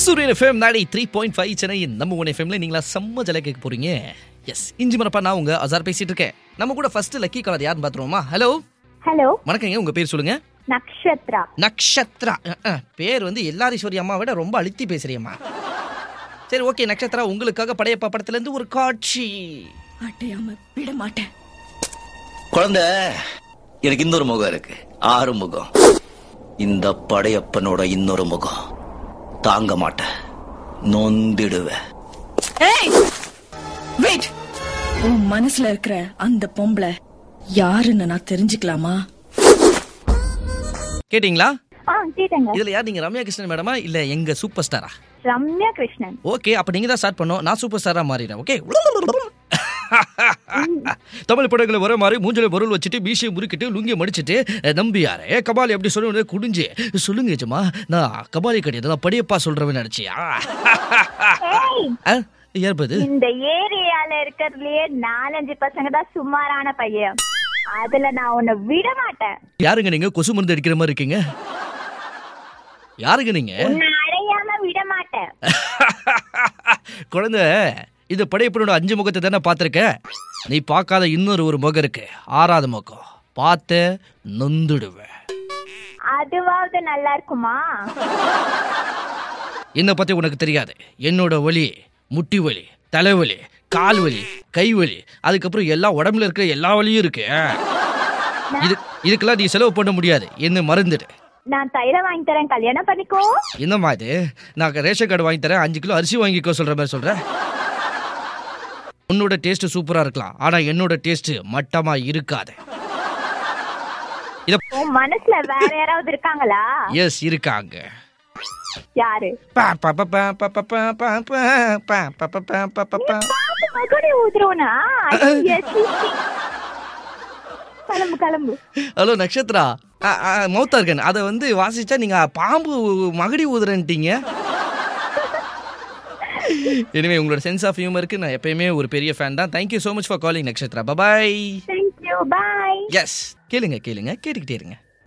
சூரியன் எஃப்எம் 3.5 சென்னை நம்ம ஒன் எஃப்எம்ல நீங்களா செம்ம ஜலை கேட்க போறீங்க. எஸ், இஞ்சி மரப்பா நான் உங்க அசார் பேசிட்டு இருக்கேன். நம்ம கூட ஃபர்ஸ்ட் லக்கி காலர் யாருன்னு பாத்துருவோமா? ஹலோ ஹலோ, வணக்கங்க. உங்க பேர் சொல்லுங்க. நக்ஷத்ரா. நக்ஷத்ரா பேர் வந்து எல்லாரீஸ்வரி அம்மா விட ரொம்ப அழுத்தி பேசுறியம்மா. சரி, ஓகே நக்ஷத்ரா, உங்களுக்காக படையப்பா படத்துல இருந்து ஒரு காட்சி. அட்டையாம விட மாட்டேன். குழந்தை, எனக்கு இன்னொரு முகம் இருக்கு, 6 முகம். இந்த படையப்பனோட இன்னொரு முகம் தாங்க மாட்டேன், நொந்திடுவேன். ஏய் வெயிட், உன் மனசுல இருக்கிற அந்த பொம்பளை யாருன்னு நான் தெரிஞ்சுக்கலாமா? கேட்டீங்களா? கேட்டேங்க. இதுல யார், நீங்க ரம்யா கிருஷ்ணன் மேடமா இல்ல எங்க சூப்பர் ஸ்டாரா? ரம்யா கிருஷ்ணன். ஓகே, அப்ப நீங்க தான் ஸ்டார்ட் பண்ணோம். நான் சூப்பர் ஸ்டாரா மாறிடுறேன். ஓகே. தமிழ் படங்களை வர மாதிரி மூஞ்சில பொருள் வச்சுட்டு மீசையை முறுக்கிட்டு லுங்கிய மடிச்சிட்டு நம்பியாரே கபாலி அப்படி சொல்ல குடிஞ்சு சொல்லுங்க ஏஜமா, நான் கபாலி கிடையாது, நான் படியப்பா சொல்றவன் நினைச்சியா? ஏற்பது இந்த ஏரியால இருக்கிறதுலயே 4-5 பசங்க தான் சுமாரான பையன். அதுல நான் உன்னை விட மாட்டேன். யாருங்க நீங்க? கொசு மருந்து அடிக்கிற மாதிரி இருக்கீங்க. யாருங்க நீங்க? உன்னை அடையாம விட மாட்டேன். குழந்தை, இது படையப்பனோட 5 முகத்தை தானே பார்த்திருக்க. நீ பார்க்காத இன்னொரு முகம் இருக்கு, 6வது முகம். பார்த்த நொந்துடுவேன். அதுவாவது நல்லா இருக்குமா? என்னை பத்தி உனக்கு தெரியாது. என்னோட வலி, முட்டி வலி, தலைவலி, கால் வலி, கை வலி, அதுக்கப்புறம் எல்லா உடம்புல இருக்கிற எல்லா வலியும் இருக்கு. இதுக்கெல்லாம் நீ செலவு பண்ண முடியாது, என்ன மறந்துடு. நான் தைலம் வாங்கி தரேன், கல்யாணம் பண்ணிக்கோ. என்னம்மா இது? நான் ரேஷன் கார்டு வாங்கி தரேன், 5 கிலோ அரிசி வாங்கிக்கோ சொல்ற மாதிரி சொல்றேன். உன்னோட டேஸ்ட் சூப்பரா இருக்கலாம், ஆனா என்னோட டேஸ்ட் மட்டமா இருக்காது. உன் மனசுல வேற யாராவது இருக்காங்களா? எஸ், இருக்காங்க. யாரு? ஊதுறோனா? கிளம்பு கிளம்பு. ஹலோ நக்ஷத்ரா, மௌத்தா இருக்கேன். அதை வந்து வாசிச்சா நீங்க பாம்பு மகடி ஊதுறேன்ட்டீங்க. எனவே உங்களோட சென்ஸ் ஆஃப் ஹியூமருக்கு நான் எப்பயுமே ஒரு பெரிய ஃபேன் தான். Thank you so much for calling Nakshatra. Bye. Thank you, bye. Yes, கேளுங்க கேளுங்க, கேட்டுக்கிட்டே இருங்க.